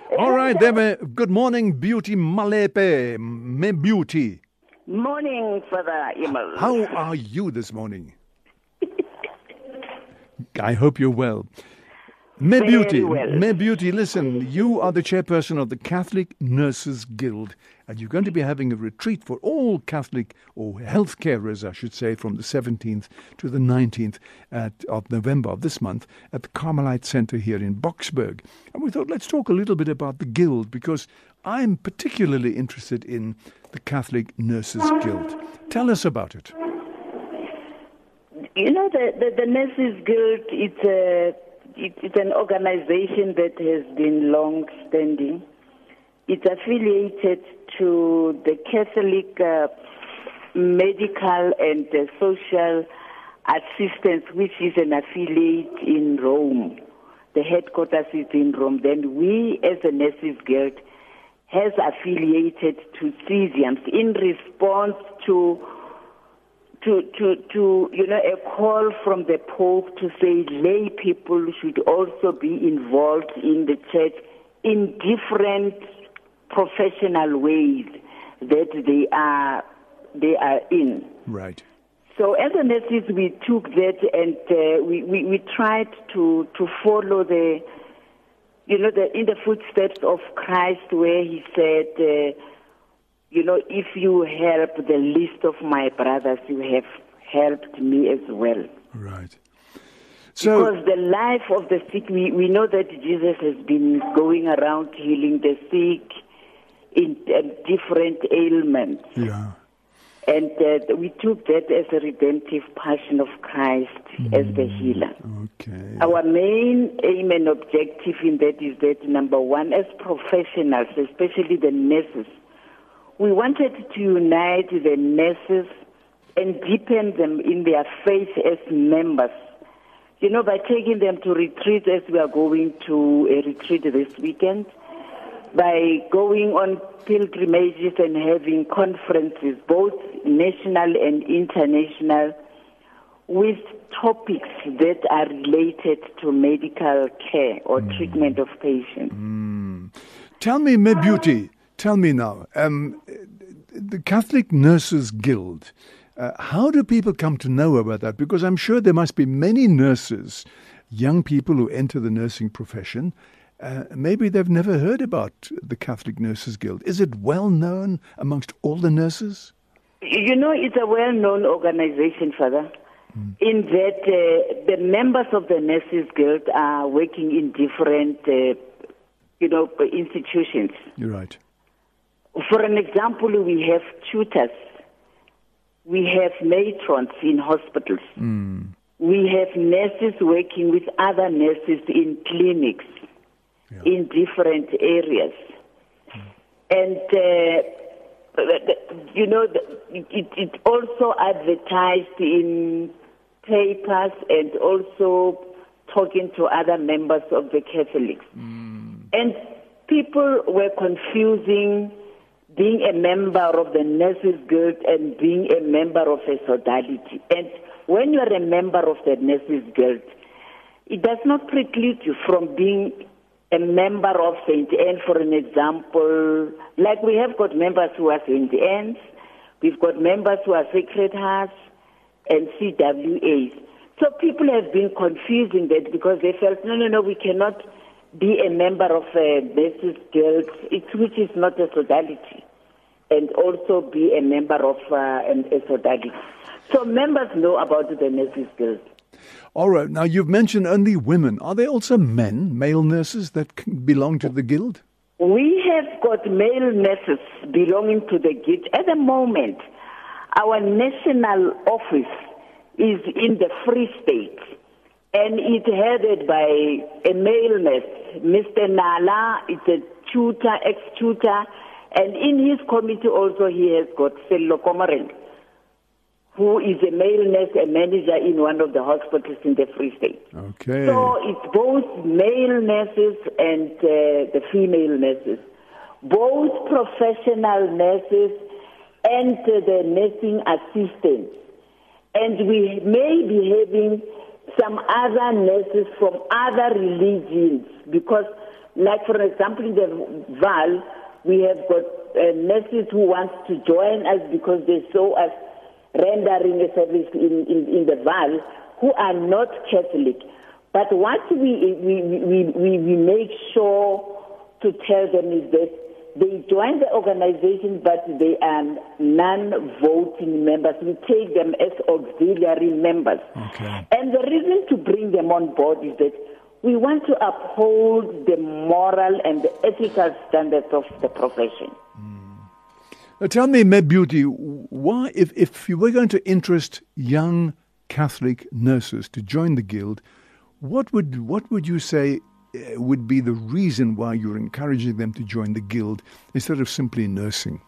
All right, good morning, Beauty Malepe, me Beauty. Morning, Father Emil. How are you this morning? I hope you're well. Me Beauty, well. Me Beauty, listen, you are the chairperson of the Catholic Nurses Guild, and you're going to be having a retreat for all Catholic or health carers, I should say, from the 17th to the 19th of November of this month at the Carmelite Center here in Boksburg. And we thought, let's talk a little bit about the Guild, because I'm particularly interested in the Catholic Nurses Guild. Tell us about it. You know, the Nurses Guild, it's an organization that has been long-standing. It's affiliated to the Catholic Medical and Social Assistance, which is an affiliate in Rome. The headquarters is in Rome. Then we, as a Nurses Guild, has affiliated to CESIAMS in response to a call from the Pope to say lay people should also be involved in the church in different professional ways that they are in. Right. So as a nurses, we took that and we tried to follow in the footsteps of Christ, where he said, if you help the least of my brothers, you have helped me as well. Right. So, because the life of the sick, we know that Jesus has been going around healing the sick in different ailments. Yeah. And we took that as a redemptive passion of Christ as the healer. Okay. Our main aim and objective in that is that, number one, as professionals, especially the nurses, we wanted to unite the nurses and deepen them in their faith as members. By taking them to retreats, as we are going to a retreat this weekend, by going on pilgrimages and having conferences, both national and international, with topics that are related to medical care or treatment of patients. Tell me, my beauty, tell me now, the Catholic Nurses Guild, how do people come to know about that? Because I'm sure there must be many nurses, young people who enter the nursing profession. Maybe they've never heard about the Catholic Nurses Guild. Is it well known amongst all the nurses? It's a well-known organization, Father, in that the members of the Nurses Guild are working in different, institutions. You're right. For an example, we have tutors. We have matrons in hospitals. We have nurses working with other nurses in clinics. Yeah. In different areas. And, it also advertised in papers and also talking to other members of the Catholics. And people were confusing being a member of the Nurses Guild and being a member of a sodality. And when you are a member of the Nurses Guild, it does not preclude you from being a member of St. Anne, for an example. Like we have got members who are St. Anne's, we've got members who are Sacred Hearts and CWAs. So people have been confusing that because they felt, no, we cannot be a member of a Nurses Guild, which is not a sodality, and also be a member of a sodality. So members know about the Nurses Guild. All right. Now, you've mentioned only women. Are there also male nurses that belong to the Guild? We have got male nurses belonging to the Guild. At the moment, our national office is in the Free State, and it's headed by a male nurse, Mr. Nala. It's a tutor, ex-tutor, and in his committee also he has got Sello Komaren, who is a male nurse, a manager in one of the hospitals in the Free State. Okay. So it's both male nurses and the female nurses, both professional nurses and the nursing assistants. And we may be having some other nurses from other religions, because Like, for example, in the VAL, we have got nurses who want to join us because they saw us rendering a service in the VAL who are not Catholic. But what we make sure to tell them is that they join the organization, but they are non-voting members. We take them as auxiliary members. Okay. And the reason to bring them on board is that we want to uphold the moral and the ethical standards of the profession. Now tell me, Mebuti, why, if you were going to interest young Catholic nurses to join the Guild, what would you say would be the reason why you're encouraging them to join the Guild instead of simply nursing?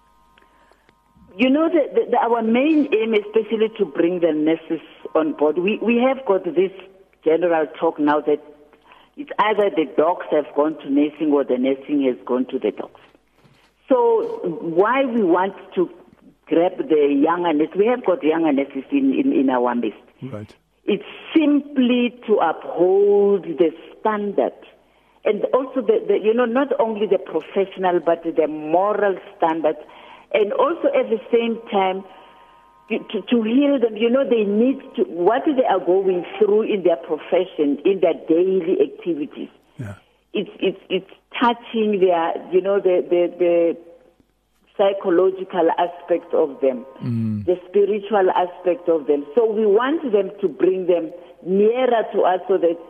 You know, our main aim, especially to bring the nurses on board, we have got this general talk now that it's either the docs have gone to nursing or the nursing has gone to the docs. So why we want to grab the younger nurses, we have got younger nurses in our midst. Right. It's simply to uphold the standard and also not only the professional but the moral standard, and also at the same time to heal them. You know, they need to, what they are going through in their profession, in their daily activities. Yeah. It's touching their, the psychological aspect of them, the spiritual aspect of them. So we want them to bring them nearer to us so that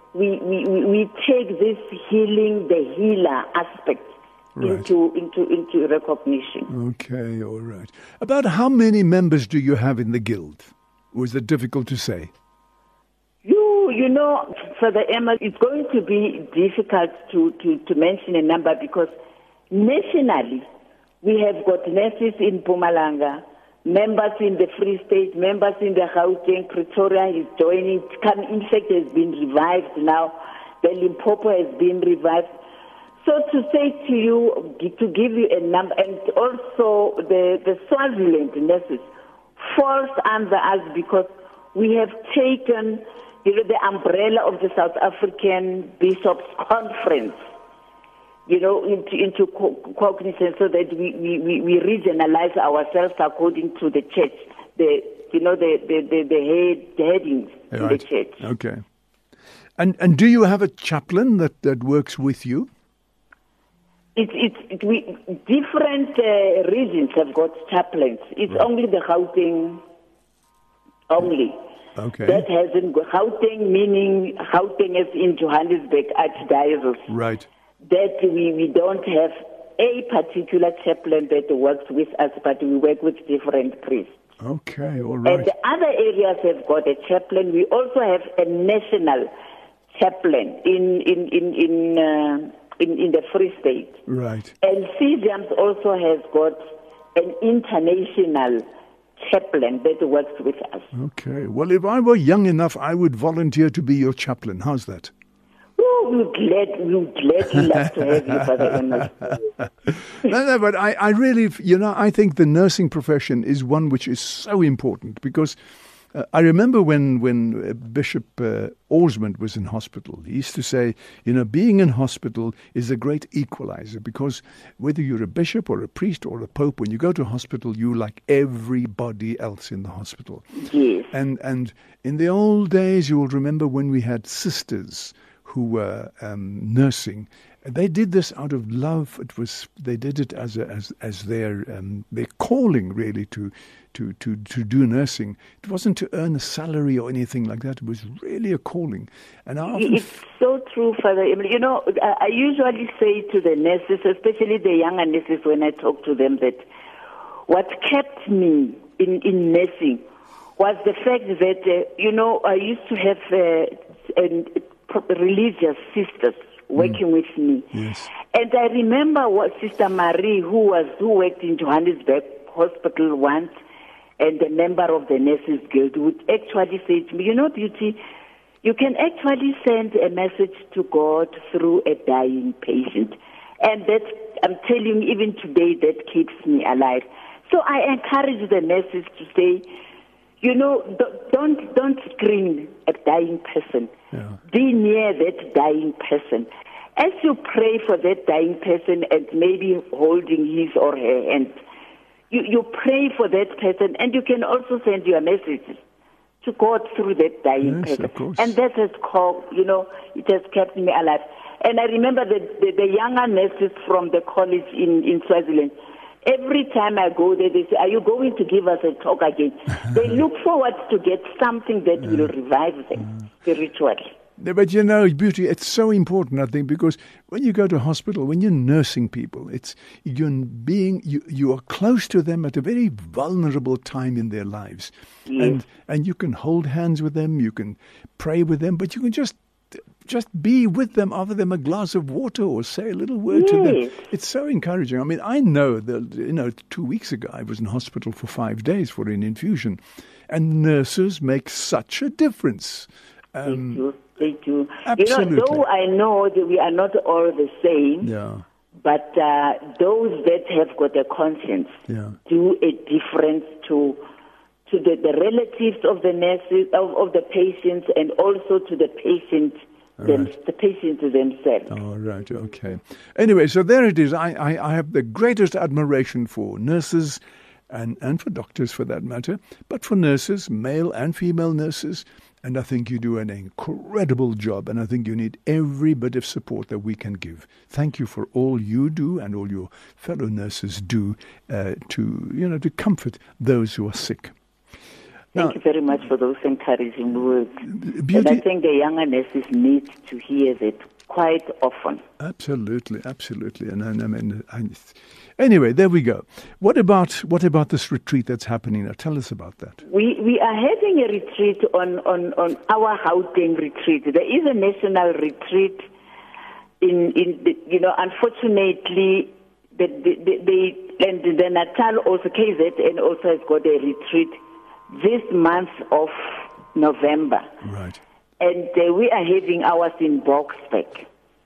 we take this healing, the healer aspect, right, into recognition. Okay, all right. About how many members do you have in the Guild? Or is it difficult to say? You know, Father Emma, it's going to be difficult to mention a number because nationally we have got nurses in Mpumalanga, members in the Free State, members in the Gauteng, Pretoria is joining. In fact, has been revived now. The Limpopo has been revived. So to say to you, to give you a number, and also the Swaziland nurses falls under us because we have taken the umbrella of the South African Bishops' Conference, into cognizance so that we regionalize ourselves according to the church, the headings in the church. Okay. And do you have a chaplain that works with you? Different regions have got chaplains. It's only the Gauteng only. Okay. That hasn't Gauteng, meaning Gauteng is in Johannesburg Archdiocese. Right. That we don't have a particular chaplain that works with us, but we work with different priests. Okay, all right. And the other areas have got a chaplain. We also have a national chaplain in the Free State. Right. And CJAMS also has got an international chaplain that works with us. Okay. Well, if I were young enough, I would volunteer to be your chaplain. How's that? We'd gladly love to have you, Father Emma. No, but I really, I think the nursing profession is one which is so important because I remember when Bishop Osmond was in hospital, he used to say, being in hospital is a great equalizer because whether you're a bishop or a priest or a pope, when you go to hospital, you're like everybody else in the hospital. Yes. And in the old days, you will remember when we had sisters who were nursing. They did this out of love. They did it as their calling, really, to do nursing. It wasn't to earn a salary or anything like that. It was really a calling. And it's so true, Father Emily. I usually say to the nurses, especially the younger nurses, when I talk to them, that what kept me in nursing was the fact that I used to have religious sisters working with me. Yes. And I remember what Sister Marie, who worked in Johannesburg Hospital once, and a member of the Nurses Guild, would actually say to me, Beauty, you can actually send a message to God through a dying patient. And that, I'm telling you, even today, that keeps me alive. So I encourage the nurses to say, don't screen a dying person. Yeah. Be near that dying person. as you pray for that dying person and maybe holding his or her hand, you pray for that person, and you can also send your messages to God through that dying person. Of course. And that has called, it has kept me alive. And I remember the younger nurses from the college in Swaziland. Every time I go there, they say, "Are you going to give us a talk again?" They look forward to get something that will revive them spiritually. But Beauty, it's so important, I think, because when you go to hospital, when you're nursing people, you are close to them at a very vulnerable time in their lives. Yes. And you can hold hands with them, you can pray with them, but you can just be with them, offer them a glass of water or say a little word to them. It's so encouraging. I mean, I know that, 2 weeks ago I was in hospital for 5 days for an infusion, and nurses make such a difference. They do. Absolutely. Though I know that we are not all the same, but those that have got a conscience do a difference to the relatives of the nurses, of the patients, and also to the patient. The patients themselves. Oh, right, okay. Anyway, so there it is. I have the greatest admiration for nurses and for doctors for that matter, but for nurses, male and female nurses, and I think you do an incredible job, and I think you need every bit of support that we can give. Thank you for all you do and all your fellow nurses do to comfort those who are sick. Thank you very much for those encouraging words. Beauty, and I think the younger nurses need to hear that quite often. Absolutely. And anyway, there we go. What about this retreat that's happening now? Tell us about that. We are having a retreat on our Gauteng retreat. There is a national retreat unfortunately, the Natal also, KZN also has got a retreat this month of November. Right. And we are having ours in Boksburg.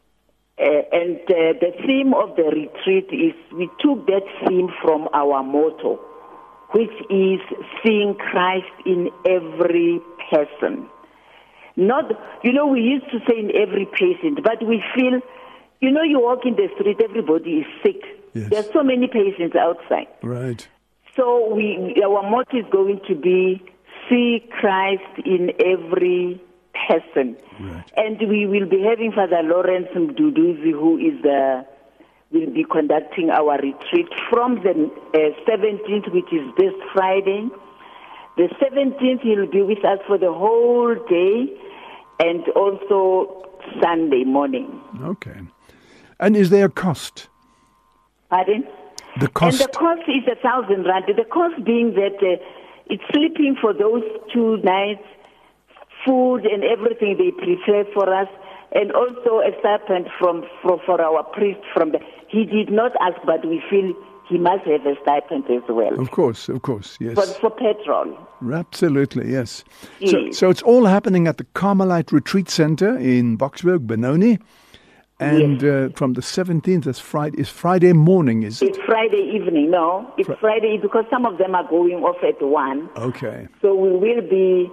And the theme of the retreat is, we took that theme from our motto, which is seeing Christ in every person. Not, we used to say in every patient, but we feel, you walk in the street, everybody is sick. Yes. There's so many patients outside. Right. So our motto is going to be, see Christ in every person. Right. And we will be having Father Lawrence Mduduzi, who will be conducting our retreat from the 17th, which is this Friday. The 17th, he'll be with us for the whole day and also Sunday morning. Okay. And is there a cost? Pardon? The cost? And the cost is 1,000 rand. The cost being that it's sleeping for those 2 nights, food and everything they prepare for us, and also a stipend for our priest he did not ask, but we feel he must have a stipend as well. Of course, yes. For petrol. Absolutely, yes. Yes. So it's all happening at the Carmelite Retreat Center in Boksburg, Benoni. And from the 17th, it's Friday morning, is it? It's Friday evening, no. It's Friday because some of them are going off at 1. Okay. So we will be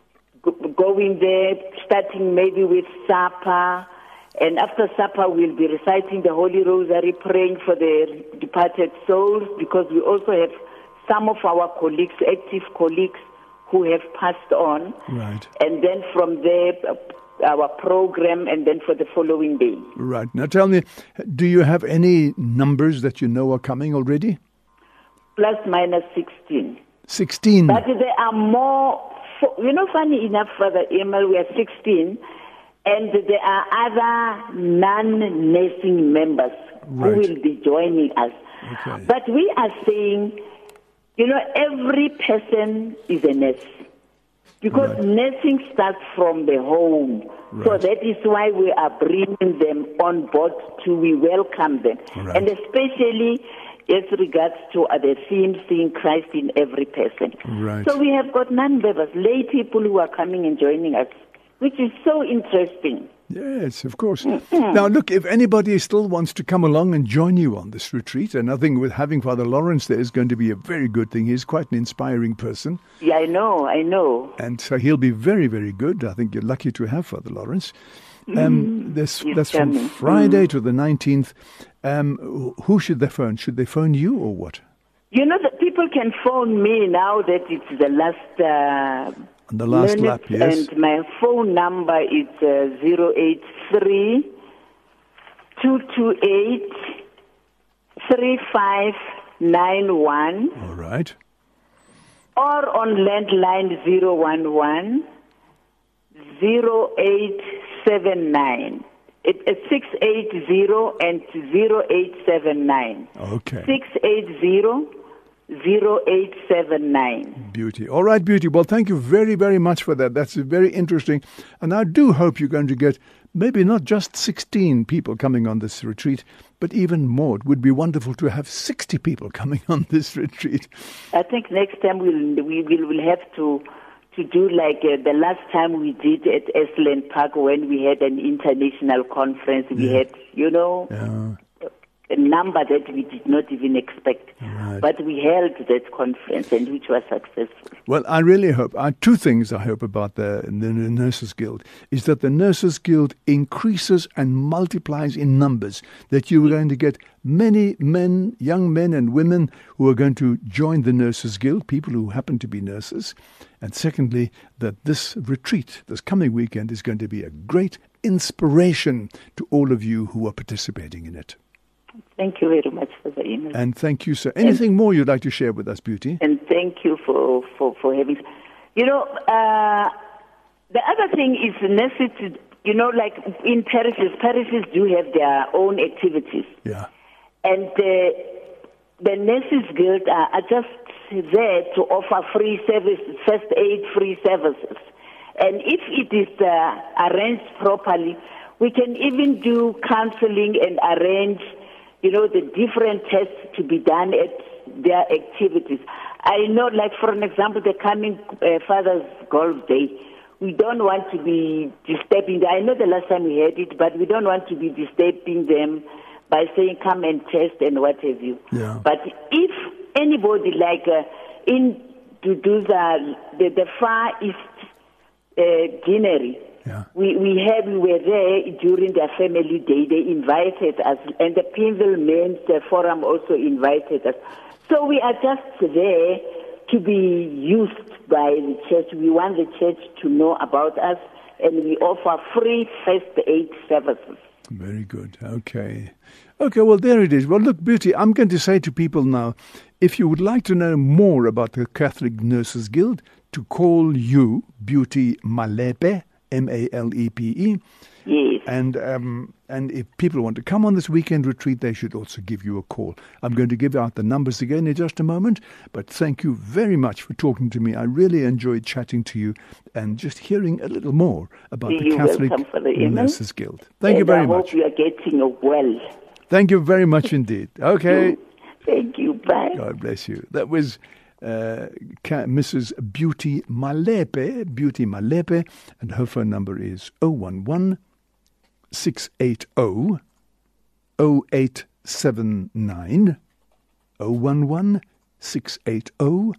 going there, starting maybe with supper. And after supper, we'll be reciting the Holy Rosary, praying for the departed souls, because we also have some of our colleagues, active colleagues, who have passed on. Right. And then from there, our program, and then for the following day. Right. Now tell me, do you have any numbers that you know are coming already? Plus minus 16. 16. But there are more, funny enough, Father Emil, we are 16, and there are other non-nursing members who will be joining us. Okay. But we are saying, every person is a nurse. Because nursing starts from the home. Right. So that is why we are bringing them on board we welcome them. Right. And especially as regards to the theme, seeing Christ in every person. Right. So we have got non-believers, lay people who are coming and joining us, which is so interesting. Yes, of course. Now, look, if anybody still wants to come along and join you on this retreat, and I think with having Father Lawrence there is going to be a very good thing. He's quite an inspiring person. Yeah, I know. And so he'll be very, very good. I think you're lucky to have Father Lawrence. That's from Friday to the 19th. Who should they phone? Should they phone you or what? You know that people can phone me now that it's the last the last minute, lap, yes. And my phone number is 083 228 3591. All right. Or on landline 011 0879. It's 680 and 0879. Okay. 680 0879. Beauty. All right, Beauty. Well, thank you very, very much for that. That's very interesting. And I do hope you're going to get maybe not just 16 people coming on this retreat, but even more. It would be wonderful to have 60 people coming on this retreat. I think next time we'll have to do like the last time we did at Esalen Park when we had an international conference. We had, a number that we did not even expect. Right. But we held that conference and which was successful. Well, I really hope, two things I hope about the Nurses Guild, is that the Nurses Guild increases and multiplies in numbers, that you are going to get many men, young men and women who are going to join the Nurses Guild, people who happen to be nurses. And secondly, that this retreat, this coming weekend, is going to be a great inspiration to all of you who are participating in it. Thank you very much for the email. And thank you, sir. Anything more you'd like to share with us, Beauty? And thank you for having... the other thing is necessity, like in parishes do have their own activities. Yeah. And the Nurses Guild are just there to offer free service, first aid free services. And if it is arranged properly, we can even do counseling and arrange the different tests to be done at their activities. I know, like, for an example, the coming Father's Golf Day, we don't want to be disturbing them. I know the last time we had it, but we don't want to be disturbing them by saying, come and test and what have you. Yeah. But if anybody, like, to do the Far East Guinea, yeah. We were there during their family day. They invited us, and the Pimville Men's Forum also invited us. So we are just there to be used by the church. We want the church to know about us, and we offer free first aid services. Very good. Okay, well, there it is. Well, look, Beauty, I'm going to say to people now, if you would like to know more about the Catholic Nurses Guild, to call you, Beauty Malepe, Malepe. Yes. And if people want to come on this weekend retreat, they should also give you a call. I'm going to give out the numbers again in just a moment, but thank you very much for talking to me. I really enjoyed chatting to you and just hearing a little more about the Catholic Nurses Guild. Thank you very much. I hope you are getting well. Thank you very much indeed. Okay. Thank you. Bye. God bless you. That was Mrs. Beauty Malepe, and her phone number is 011 680 0879, 011 680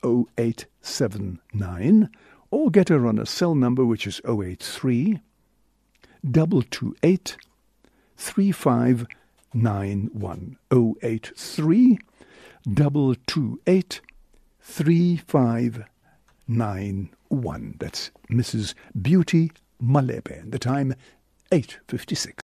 0879, or get her on a cell number which is 083 228 3591, 083 228 3591. That's Mrs. Beauty Malepe. And the time, 8:56.